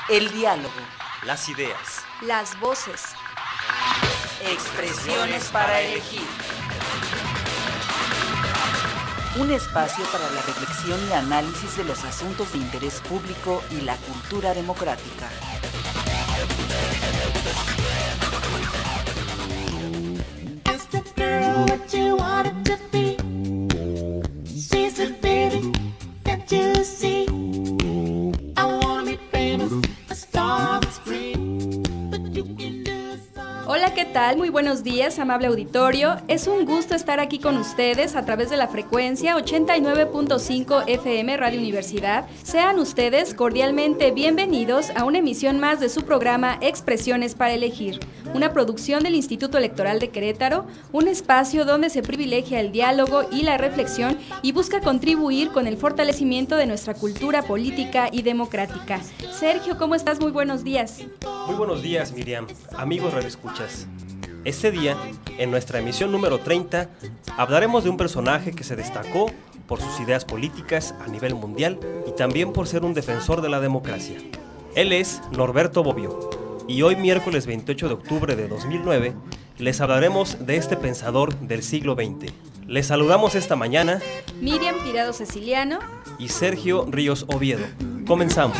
El diálogo. Las ideas. Las voces. Expresiones para elegir. Un espacio para la reflexión y análisis de los asuntos de interés público y la cultura democrática. Hola, ¿qué tal? Muy buenos días, amable auditorio. Es un gusto estar aquí con ustedes a través de la frecuencia 89.5 FM Radio Universidad. Sean ustedes cordialmente bienvenidos a una emisión más de su programa Expresiones para Elegir, una producción del Instituto Electoral de Querétaro, un espacio donde se privilegia el diálogo y la reflexión y busca contribuir con el fortalecimiento de nuestra cultura política y democrática. Sergio, ¿cómo estás? Muy buenos días. Muy buenos días, Miriam, amigos radioescuchas. Este día, en nuestra emisión número 30, hablaremos de un personaje que se destacó por sus ideas políticas a nivel mundial y también por ser un defensor de la democracia. Él es Norberto Bobbio, y hoy miércoles 28 de octubre de 2009 les hablaremos de este pensador del siglo XX. Les saludamos esta mañana Miriam Tirado Ceciliano y Sergio Ríos Oviedo. Comenzamos.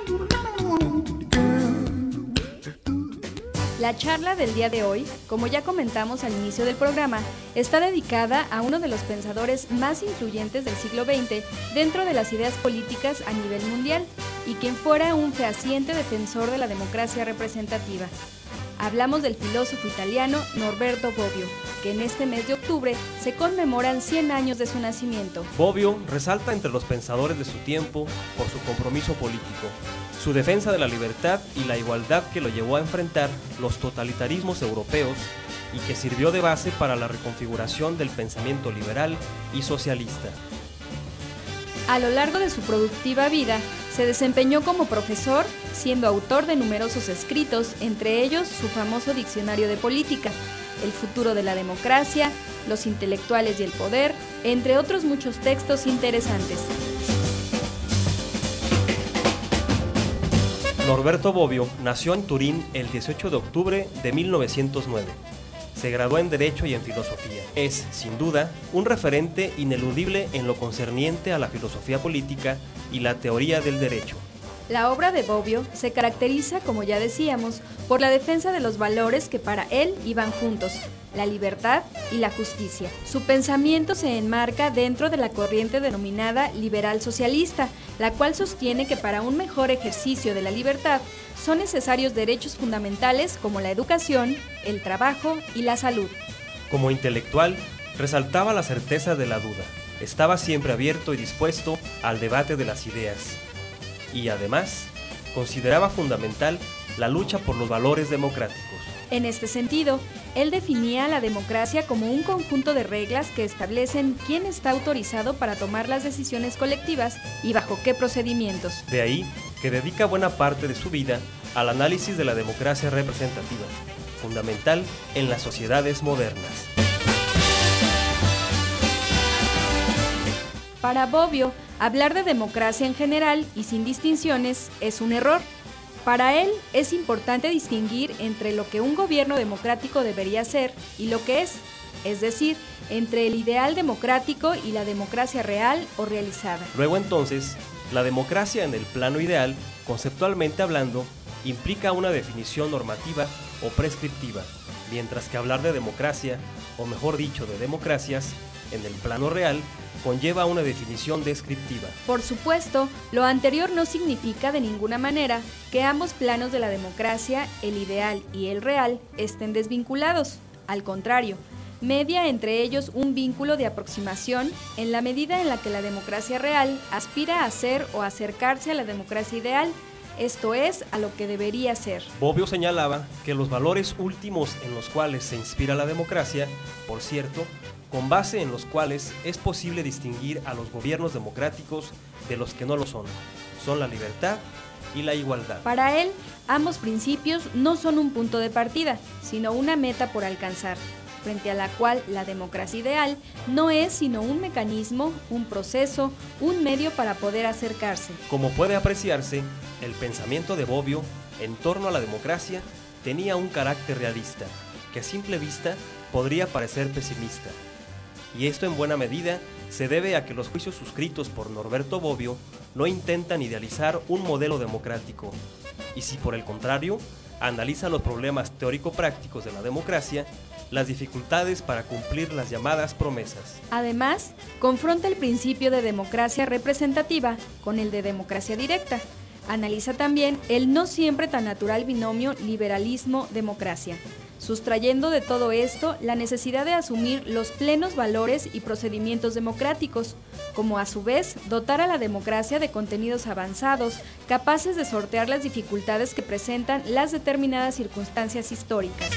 La charla del día de hoy, como ya comentamos al inicio del programa, está dedicada a uno de los pensadores más influyentes del siglo XX dentro de las ideas políticas a nivel mundial y quien fuera un fehaciente defensor de la democracia representativa. Hablamos del filósofo italiano Norberto Bobbio, que en este mes de octubre se conmemoran 100 años de su nacimiento. Bobbio resalta entre los pensadores de su tiempo por su compromiso político, su defensa de la libertad y la igualdad que lo llevó a enfrentar los totalitarismos europeos y que sirvió de base para la reconfiguración del pensamiento liberal y socialista. A lo largo de su productiva vida, se desempeñó como profesor, siendo autor de numerosos escritos, entre ellos su famoso Diccionario de Política, El futuro de la democracia, Los intelectuales y el poder, entre otros muchos textos interesantes. Norberto Bobbio nació en Turín el 18 de octubre de 1909. Se graduó en Derecho y en Filosofía. Es, sin duda, un referente ineludible en lo concerniente a la filosofía política y la teoría del derecho. La obra de Bobbio se caracteriza, como ya decíamos, por la defensa de los valores que para él iban juntos, la libertad y la justicia. Su pensamiento se enmarca dentro de la corriente denominada liberal socialista, la cual sostiene que para un mejor ejercicio de la libertad son necesarios derechos fundamentales como la educación, el trabajo y la salud. Como intelectual, resaltaba la certeza de la duda. Estaba siempre abierto y dispuesto al debate de las ideas. Y además, consideraba fundamental la lucha por los valores democráticos. En este sentido, él definía la democracia como un conjunto de reglas que establecen quién está autorizado para tomar las decisiones colectivas y bajo qué procedimientos. De ahí que dedica buena parte de su vida al análisis de la democracia representativa, fundamental en las sociedades modernas. Para Bobbio, hablar de democracia en general y sin distinciones es un error. Para él es importante distinguir entre lo que un gobierno democrático debería ser y lo que es decir, entre el ideal democrático y la democracia real o realizada. Luego entonces, la democracia en el plano ideal, conceptualmente hablando, implica una definición normativa o prescriptiva, mientras que hablar de democracia, o mejor dicho, de democracias, en el plano real, conlleva una definición descriptiva. Por supuesto, lo anterior no significa de ninguna manera que ambos planos de la democracia, el ideal y el real, estén desvinculados. Al contrario, media entre ellos un vínculo de aproximación en la medida en la que la democracia real aspira a ser o acercarse a la democracia ideal, esto es, a lo que debería ser. Bobbio señalaba que los valores últimos en los cuales se inspira la democracia, por cierto, con base en los cuales es posible distinguir a los gobiernos democráticos de los que no lo son la libertad y la igualdad. Para él, ambos principios no son un punto de partida, sino una meta por alcanzar. frente a la cual la democracia ideal no es sino un mecanismo, un proceso, un medio para poder acercarse. Como puede apreciarse, el pensamiento de Bobbio en torno a la democracia tenía un carácter realista, que a simple vista podría parecer pesimista. Y esto en buena medida se debe a que los juicios suscritos por Norberto Bobbio no intentan idealizar un modelo democrático, y si por el contrario, analizan los problemas teórico-prácticos de la democracia, las dificultades para cumplir las llamadas promesas. Además, confronta el principio de democracia representativa con el de democracia directa. Analiza también el no siempre tan natural binomio liberalismo-democracia, sustrayendo de todo esto la necesidad de asumir los plenos valores y procedimientos democráticos, como a su vez dotar a la democracia de contenidos avanzados, capaces de sortear las dificultades que presentan las determinadas circunstancias históricas.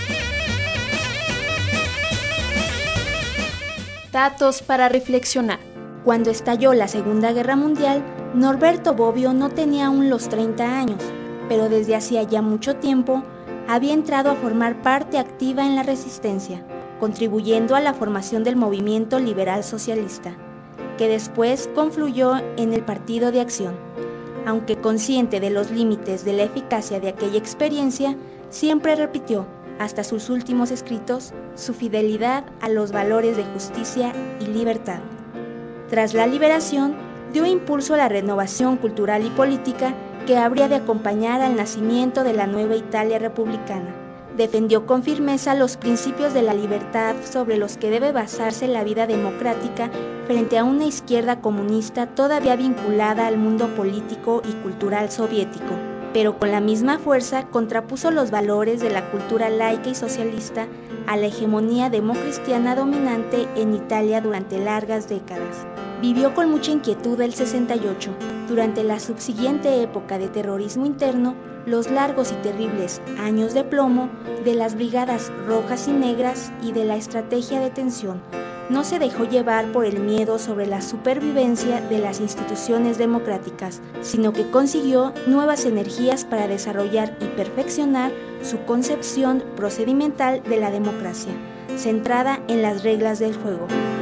Datos para reflexionar. Cuando estalló la Segunda Guerra Mundial, Norberto Bobbio no tenía aún los 30 años, pero desde hacía ya mucho tiempo había entrado a formar parte activa en la resistencia, contribuyendo a la formación del movimiento liberal socialista, que después confluyó en el Partido de Acción. Aunque consciente de los límites de la eficacia de aquella experiencia, siempre repitió, hasta sus últimos escritos, su fidelidad a los valores de justicia y libertad. Tras la liberación, dio impulso a la renovación cultural y política que habría de acompañar al nacimiento de la nueva Italia republicana. Defendió con firmeza los principios de la libertad sobre los que debe basarse la vida democrática frente a una izquierda comunista todavía vinculada al mundo político y cultural soviético, pero con la misma fuerza contrapuso los valores de la cultura laica y socialista a la hegemonía democristiana dominante en Italia durante largas décadas. Vivió con mucha inquietud el 68. Durante la subsiguiente época de terrorismo interno, los largos y terribles años de plomo de las brigadas rojas y negras y de la estrategia de tensión, no se dejó llevar por el miedo sobre la supervivencia de las instituciones democráticas, sino que consiguió nuevas energías para desarrollar y perfeccionar su concepción procedimental de la democracia, centrada en las reglas del juego.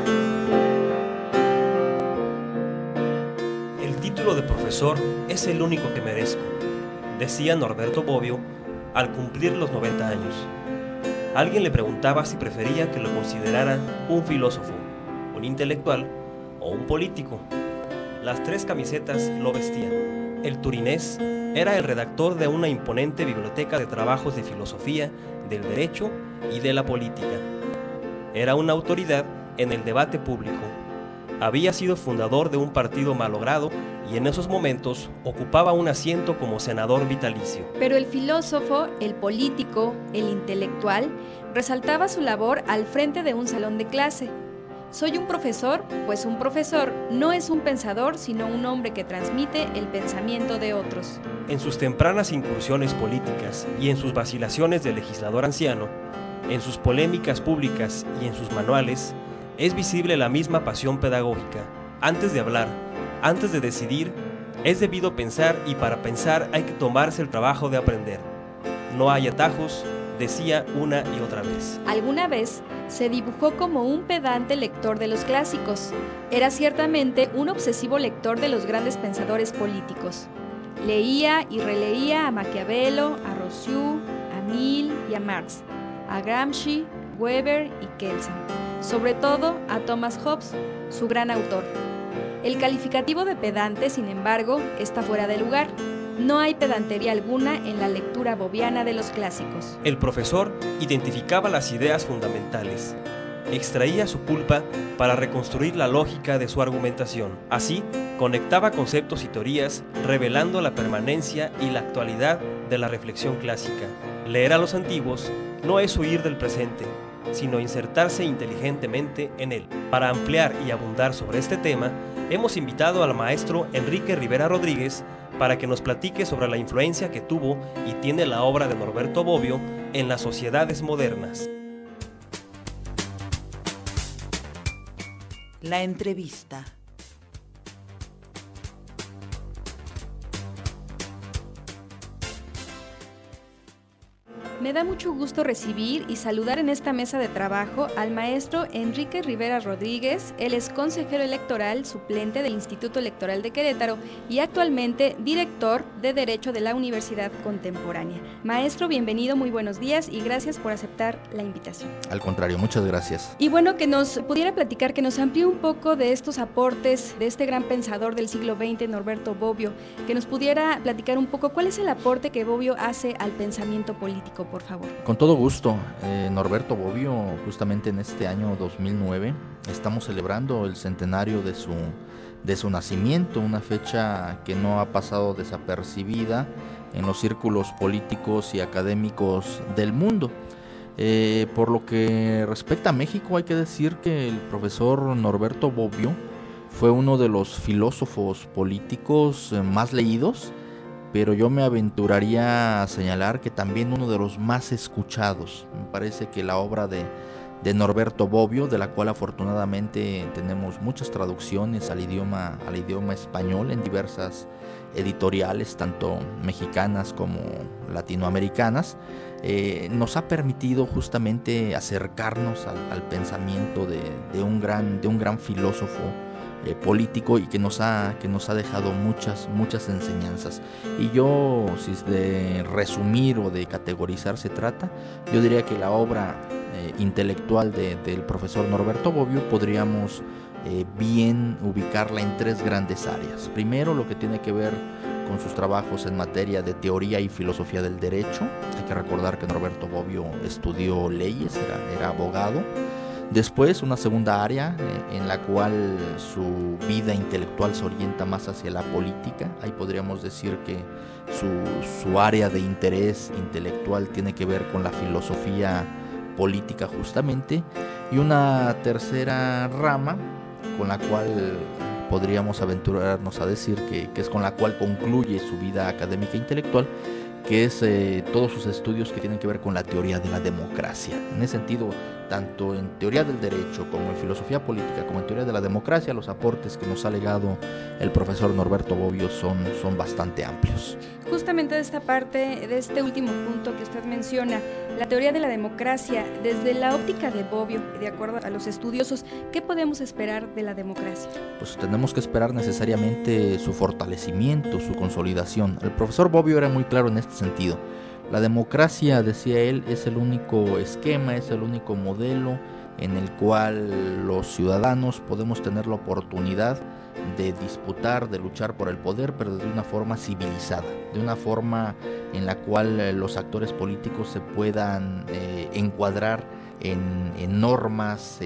El título de profesor es el único que merezco, decía Norberto Bobbio al cumplir los 90 años. Alguien le preguntaba si prefería que lo consideraran un filósofo, un intelectual o un político. Las tres camisetas lo vestían. El turinés era el redactor de una imponente biblioteca de trabajos de filosofía, del derecho y de la política. Era una autoridad en el debate público. Había sido fundador de un partido malogrado y en esos momentos ocupaba un asiento como senador vitalicio. Pero el filósofo, el político, el intelectual, resaltaba su labor al frente de un salón de clase. ¿Soy un profesor? Pues un profesor no es un pensador, sino un hombre que transmite el pensamiento de otros. En sus tempranas incursiones políticas y en sus vacilaciones de legislador anciano, en sus polémicas públicas y en sus manuales, es visible la misma pasión pedagógica. Antes de hablar, antes de decidir, es debido pensar y para pensar hay que tomarse el trabajo de aprender. No hay atajos, decía una y otra vez. Alguna vez se dibujó como un pedante lector de los clásicos. Era ciertamente un obsesivo lector de los grandes pensadores políticos. Leía y releía a Maquiavelo, a Rousseau, a Mill y a Marx, a Gramsci, Weber y Kelsen. Sobre todo a Thomas Hobbes, su gran autor. El calificativo de pedante, sin embargo, está fuera de lugar. No hay pedantería alguna en la lectura bobbiana de los clásicos. El profesor identificaba las ideas fundamentales, extraía su pulpa para reconstruir la lógica de su argumentación. Así, conectaba conceptos y teorías, revelando la permanencia y la actualidad de la reflexión clásica. Leer a los antiguos no es huir del presente, sino insertarse inteligentemente en él. Para ampliar y abundar sobre este tema, hemos invitado al maestro Enrique Rivera Rodríguez para que nos platique sobre la influencia que tuvo y tiene la obra de Norberto Bobbio en las sociedades modernas. La entrevista. Me da mucho gusto recibir y saludar en esta mesa de trabajo al maestro Enrique Rivera Rodríguez. Él es consejero electoral suplente del Instituto Electoral de Querétaro y actualmente director de Derecho de la Universidad Contemporánea. Maestro, bienvenido, muy buenos días y gracias por aceptar la invitación. Al contrario, muchas gracias. Y bueno, que nos pudiera platicar, que nos amplíe un poco de estos aportes de este gran pensador del siglo XX, Norberto Bobbio, que nos pudiera platicar un poco cuál es el aporte que Bobbio hace al pensamiento político, por favor. Con todo gusto. Norberto Bobbio, justamente en este año 2009, estamos celebrando el centenario de su nacimiento, una fecha que no ha pasado desapercibida en los círculos políticos y académicos del mundo. Por lo que respecta a México, hay que decir que el profesor Norberto Bobbio fue uno de los filósofos políticos más leídos, pero yo me aventuraría a señalar que también uno de los más escuchados. Me parece que la obra de Norberto Bobbio, de la cual afortunadamente tenemos muchas traducciones al idioma español en diversas editoriales, tanto mexicanas como latinoamericanas, nos ha permitido justamente acercarnos al pensamiento de un gran filósofo político, y que nos ha dejado muchas enseñanzas. Y yo, si de resumir o de categorizar se trata, yo diría que la obra intelectual del profesor Norberto Bobbio podríamos bien ubicarla en tres grandes áreas. Primero, lo que tiene que ver con sus trabajos en materia de teoría y filosofía del derecho. Hay que recordar que Norberto Bobbio estudió leyes, era abogado. Después, una segunda área en la cual su vida intelectual se orienta más hacia la política. Ahí podríamos decir que su área de interés intelectual tiene que ver con la filosofía política justamente. Y una tercera rama con la cual podríamos aventurarnos a decir que es con la cual concluye su vida académica e intelectual, que es todos sus estudios que tienen que ver con la teoría de la democracia. En ese sentido, tanto en teoría del derecho como en filosofía política, como en teoría de la democracia, los aportes que nos ha legado el profesor Norberto Bobbio son bastante amplios. Justamente de esta parte, de este último punto que usted menciona, la teoría de la democracia, desde la óptica de Bobbio, de acuerdo a los estudiosos, ¿qué podemos esperar de la democracia? Pues tenemos que esperar necesariamente su fortalecimiento, su consolidación. El profesor Bobbio era muy claro en este sentido. La democracia, decía él, es el único esquema, es el único modelo en el cual los ciudadanos podemos tener la oportunidad de disputar, de luchar por el poder, pero de una forma civilizada, de una forma en la cual los actores políticos se puedan encuadrar en normas,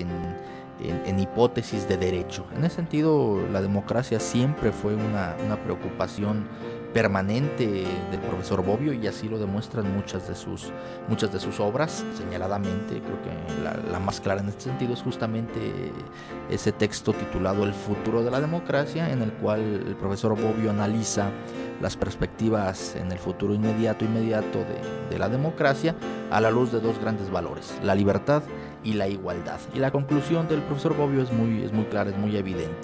en hipótesis de derecho. En ese sentido, la democracia siempre fue una preocupación permanente del profesor Bobbio, y así lo demuestran muchas de sus obras. Señaladamente, creo que la más clara en este sentido es justamente ese texto titulado El futuro de la democracia, en el cual el profesor Bobbio analiza las perspectivas en el futuro inmediato de la democracia a la luz de dos grandes valores: la libertad y la igualdad. Y la conclusión del profesor Bobbio es muy clara, es muy evidente.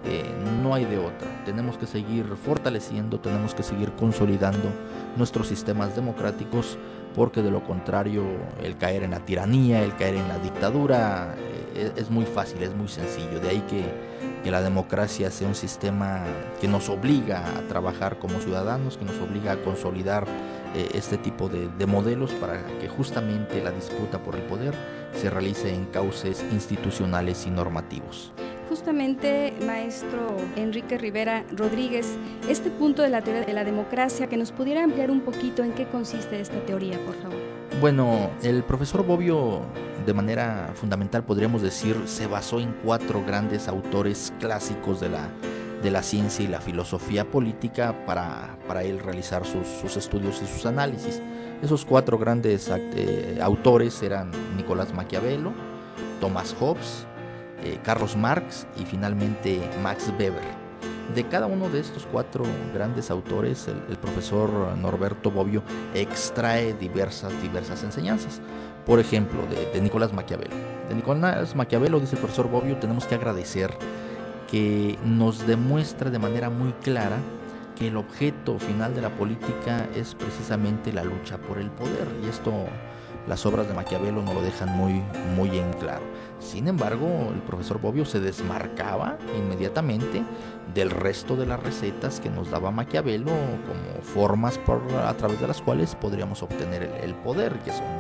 No hay de otra. Tenemos que seguir fortaleciendo, tenemos que seguir consolidando nuestros sistemas democráticos, porque de lo contrario el caer en la tiranía, el caer en la dictadura es muy fácil, es muy sencillo. De ahí que la democracia sea un sistema que nos obliga a trabajar como ciudadanos, que nos obliga a consolidar este tipo de modelos, para que justamente la disputa por el poder se realice en cauces institucionales y normativos. Justamente, maestro Enrique Rivera Rodríguez, este punto de la teoría de la democracia, que nos pudiera ampliar un poquito en qué consiste esta teoría, por favor. Bueno, el profesor Bobbio, de manera fundamental podríamos decir, se basó en cuatro grandes autores clásicos de la ciencia y la filosofía política para él realizar sus estudios y sus análisis. Esos cuatro grandes autores eran Nicolás Maquiavelo, Thomas Hobbes, Carlos Marx y finalmente Max Weber. De cada uno de estos cuatro grandes autores, el profesor Norberto Bobbio extrae diversas enseñanzas. Por ejemplo, de Nicolás Maquiavelo. De Nicolás Maquiavelo, dice el profesor Bobbio, tenemos que agradecer que nos demuestra de manera muy clara que el objeto final de la política es precisamente la lucha por el poder, y esto las obras de Maquiavelo nos lo dejan muy en claro. Sin embargo, el profesor Bobbio se desmarcaba inmediatamente del resto de las recetas que nos daba Maquiavelo como formas a través de las cuales podríamos obtener el poder, que son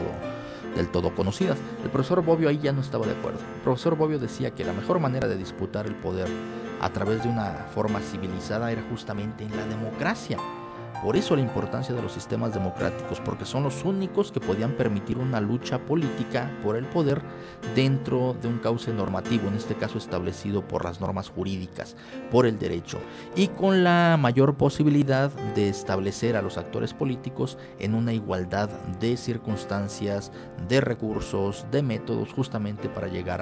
del todo conocidas. El profesor Bobbio ahí ya no estaba de acuerdo. El profesor Bobbio decía que la mejor manera de disputar el poder a través de una forma civilizada era justamente en la democracia. Por eso la importancia de los sistemas democráticos, porque son los únicos que podían permitir una lucha política por el poder dentro de un cauce normativo, en este caso establecido por las normas jurídicas, por el derecho, y con la mayor posibilidad de establecer a los actores políticos en una igualdad de circunstancias, de recursos, de métodos, justamente para llegar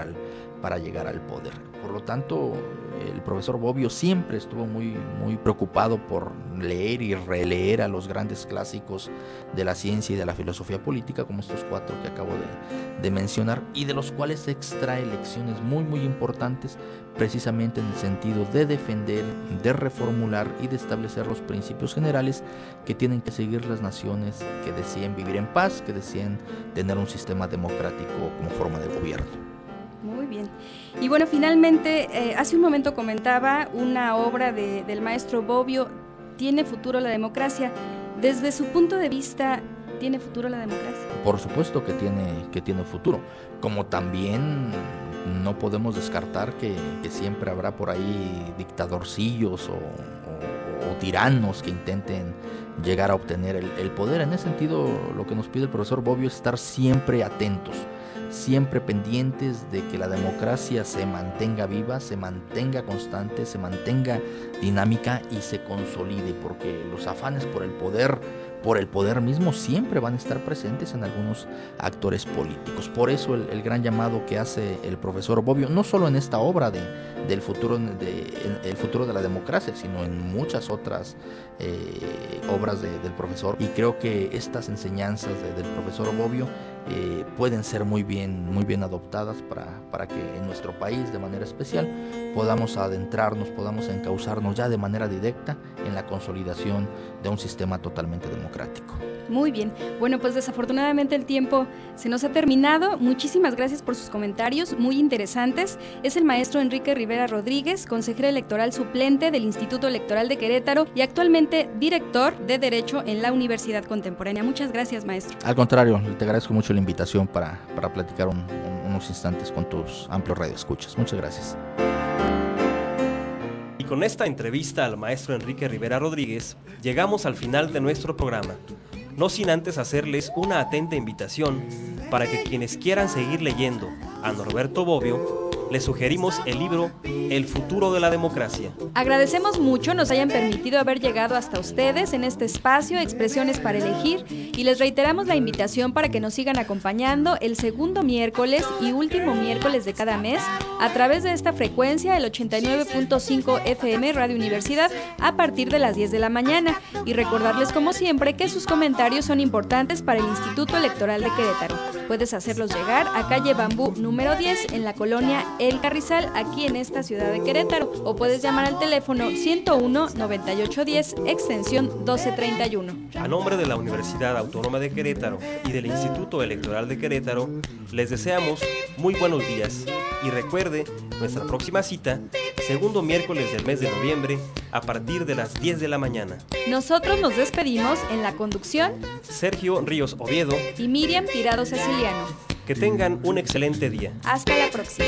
al poder. Por lo tanto, el profesor Bobbio siempre estuvo muy preocupado por leer y releer a los grandes clásicos de la ciencia y de la filosofía política, como estos 4 que acabo de mencionar, y de los cuales extrae lecciones muy importantes, precisamente en el sentido de defender, de reformular y de establecer los principios generales que tienen que seguir las naciones que deseen vivir en paz, que deseen tener un sistema democrático como forma de gobierno. Muy bien. Y bueno, finalmente, hace un momento comentaba una obra del maestro Bobbio, ¿tiene futuro la democracia? Desde su punto de vista, ¿tiene futuro la democracia? Por supuesto que tiene futuro. Como también no podemos descartar que siempre habrá por ahí dictadorcillos o tiranos que intenten llegar a obtener el poder. En ese sentido, lo que nos pide el profesor Bobbio es estar siempre atentos, siempre pendientes de que la democracia se mantenga viva, se mantenga constante, se mantenga dinámica y se consolide, porque los afanes por el poder mismo siempre van a estar presentes en algunos actores políticos. Por eso el gran llamado que hace el profesor Bobbio, no solo en esta obra del futuro el futuro de la democracia, sino en muchas otras obras del profesor, y creo que estas enseñanzas del profesor Bobbio pueden ser muy bien adoptadas para que en nuestro país de manera especial podamos adentrarnos, podamos encauzarnos ya de manera directa en la consolidación de un sistema totalmente democrático. Muy bien. Bueno, pues desafortunadamente el tiempo se nos ha terminado. Muchísimas gracias por sus comentarios, muy interesantes. Es el maestro Enrique Rivera Rodríguez, consejero electoral suplente del Instituto Electoral de Querétaro y actualmente director de Derecho en la Universidad Contemporánea. Muchas gracias, maestro. Al contrario, te agradezco mucho la invitación para platicar unos instantes con tus amplios radioescuchas. Muchas gracias. Y con esta entrevista al maestro Enrique Rivera Rodríguez, llegamos al final de nuestro programa, no sin antes hacerles una atenta invitación para que quienes quieran seguir leyendo a Norberto Bobbio, les sugerimos el libro El futuro de la democracia. Agradecemos mucho nos hayan permitido haber llegado hasta ustedes en este espacio Expresiones para Elegir y les reiteramos la invitación para que nos sigan acompañando el segundo miércoles y último miércoles de cada mes a través de esta frecuencia, el 89.5 FM Radio Universidad, a partir de las 10 de la mañana, y recordarles como siempre que sus comentarios son importantes para el Instituto Electoral de Querétaro. Puedes hacerlos llegar a calle Bambú número 10 en la colonia El Carrizal, aquí en esta ciudad de Querétaro, o puedes llamar al teléfono 101-9810 extensión 1231. A nombre de la Universidad Autónoma de Querétaro y del Instituto Electoral de Querétaro, les deseamos muy buenos días y recuerde nuestra próxima cita, segundo miércoles del mes de noviembre, a partir de las 10 de la mañana. Nosotros nos despedimos en la conducción Sergio Ríos Oviedo y Miriam Tirado Ceciliano. Que tengan un excelente día. Hasta la próxima.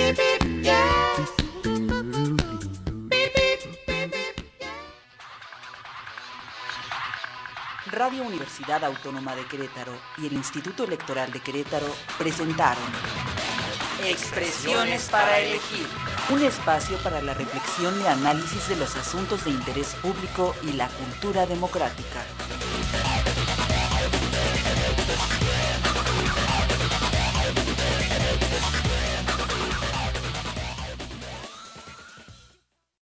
Radio Universidad Autónoma de Querétaro y el Instituto Electoral de Querétaro presentaron Expresiones para Elegir, un espacio para la reflexión y análisis de los asuntos de interés público y la cultura democrática.